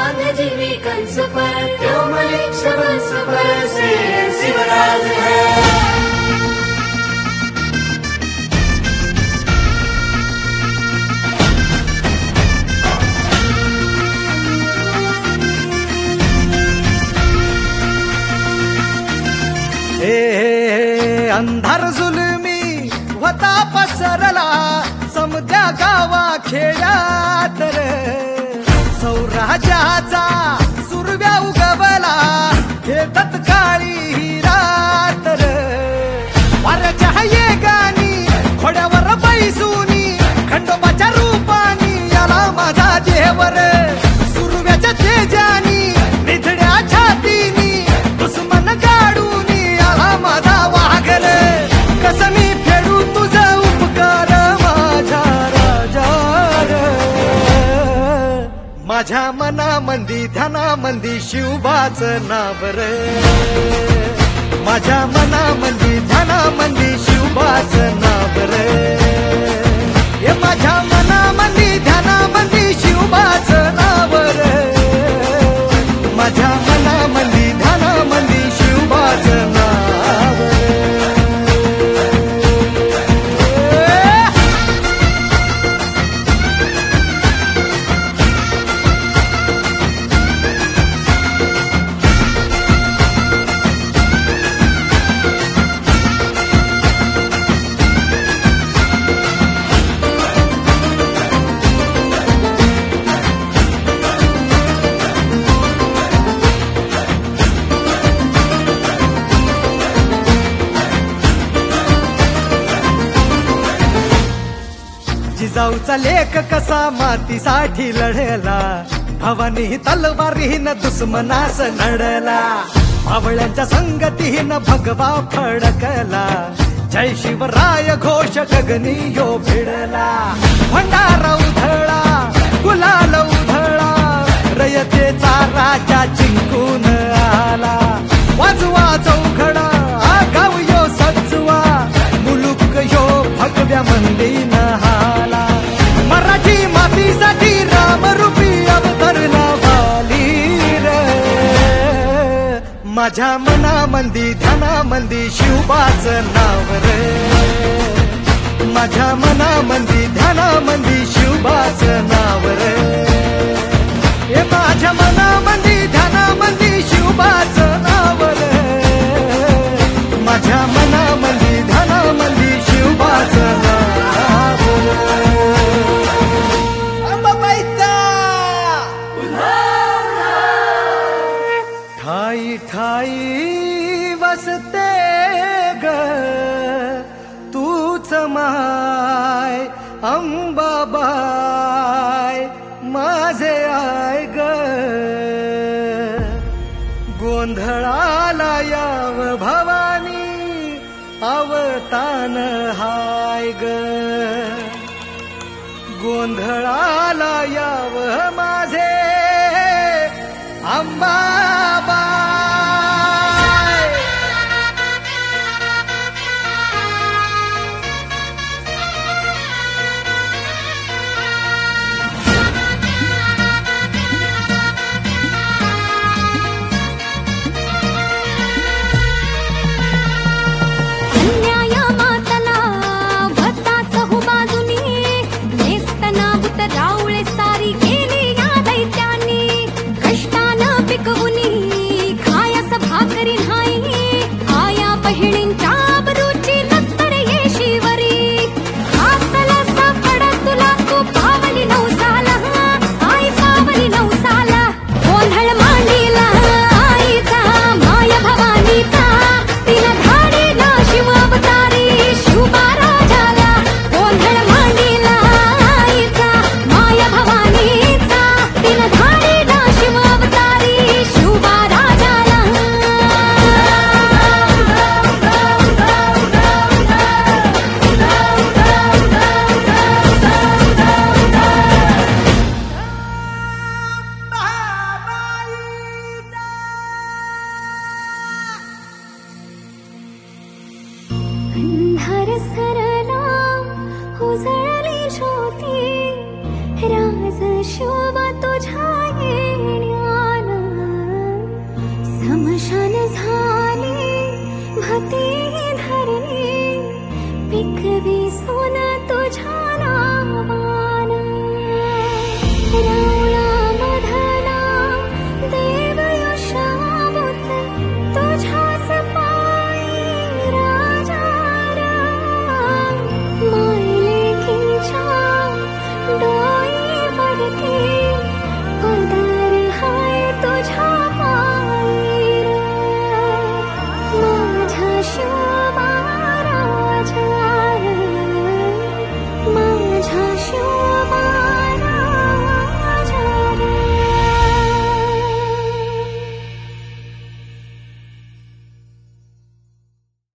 जीवी कंस पर क्यों मलिक सबंस पर से शिवराज है। अंधार जुलमी होता पसरला समद्या गावा खेड्यात रे, सौराजाचा सुरव्या उगवला हे तत्काळी ही रात रे। वाऱ्याच्या येगानी घोड्यावर बैसूनी खंडोबाच्या रूपानी आला माझा देवर, सुरव्याच्या तेजानी निधड्या छातीनी दुश्मन गाडूनी आला माझा वाघर। कसं मी फेडू तुझा उपकार माझ्या राजा रे, माझ्या मनामंदी ध्यानामंदी शिवबाचं नाव रे, माझ्या मनामंदी ध्यानामंदी शिवबाचं नाव रे। हे माझ्या मनामंदी ध्यानामंदी शिवबाचं नाव रे, माझ्या मनामंदी ध्यानामंदी शिवबाचं नाव रे। जिजाऊचा लेख कसा मातीसाठी लढला, भवानी तलवारीन दुश्मनास नडला, मावळ्यांच्या संगतीन भगवा फडकला, जय शिवराय घोष गगनी यो भिडला। भंडारा उधळा गुलाल उधळा रयतेचा राजा जिंकून आला, वाजवा चौघडा गाव यो सजवा मुलुक यो भगव्या मंदीन हाला। मराठी मातीसाठी रामरूपी अवतरला वाली रे, माझ्या मनामंदी ध्यानामंदी शिवबाचं नाव रे, माझ्या मनामंदी ध्यानामंदी शिवबाचं नाव रे। हे माझ्या मनामंदी ध्यानामंदी शिवबाचं नाव रे, माझ्या मनामंदी ध्यानामंदी शिवबाचं नाव रे। अंबाबाईचा ठाई ठाई वसते ग तूच माय अंबाबाई माझे आय ग, गोंधळाला याव भवानी अवतान हाय ग, गोंधळाला याव माझे अंबा